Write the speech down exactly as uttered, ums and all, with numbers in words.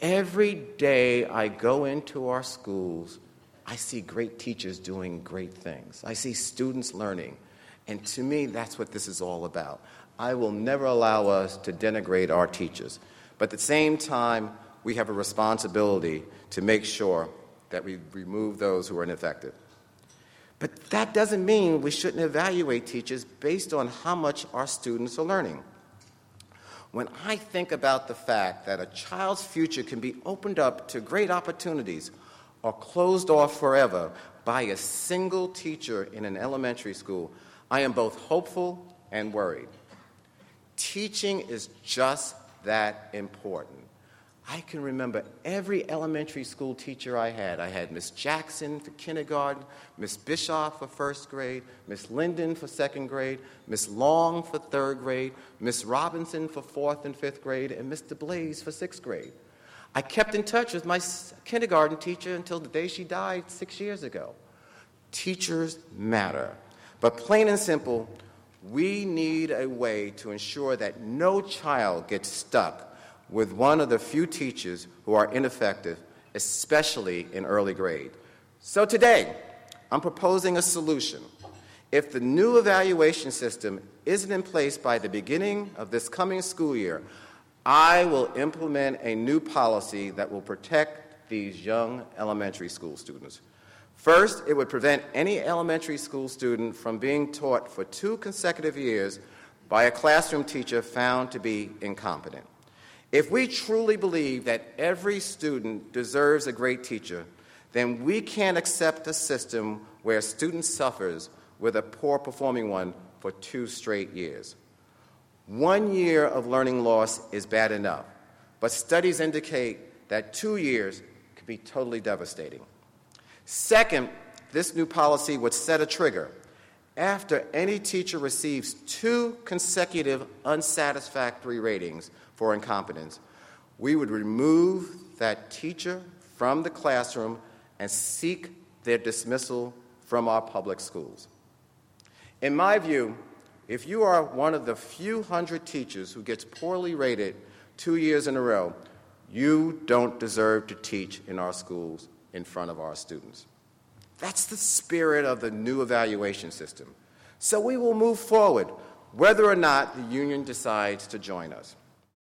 Every day I go into our schools, I see great teachers doing great things. I see students learning. And to me, that's what this is all about. I will never allow us to denigrate our teachers. But at the same time, we have a responsibility to make sure that we remove those who are ineffective. But that doesn't mean we shouldn't evaluate teachers based on how much our students are learning. When I think about the fact that a child's future can be opened up to great opportunities or closed off forever by a single teacher in an elementary school, I am both hopeful and worried. Teaching is just that important. I can remember every elementary school teacher I had. I had Miss Jackson for kindergarten, Miss Bischoff for first grade, Miss Linden for second grade, Miss Long for third grade, Miss Robinson for fourth and fifth grade, and Mister Blaze for sixth grade. I kept in touch with my kindergarten teacher until the day she died six years ago. Teachers matter. But plain and simple, we need a way to ensure that no child gets stuck with one of the few teachers who are ineffective, especially in early grade. So today, I'm proposing a solution. If the new evaluation system isn't in place by the beginning of this coming school year, I will implement a new policy that will protect these young elementary school students. First, it would prevent any elementary school student from being taught for two consecutive years by a classroom teacher found to be incompetent. If we truly believe that every student deserves a great teacher, then we can't accept a system where a student suffers with a poor-performing one for two straight years. One year of learning loss is bad enough, but studies indicate that two years could be totally devastating. Second, this new policy would set a trigger. After any teacher receives two consecutive unsatisfactory ratings for incompetence, we would remove that teacher from the classroom and seek their dismissal from our public schools. In my view, if you are one of the few hundred teachers who gets poorly rated two years in a row, you don't deserve to teach in our schools in front of our students. That's the spirit of the new evaluation system. So we will move forward, whether or not the union decides to join us.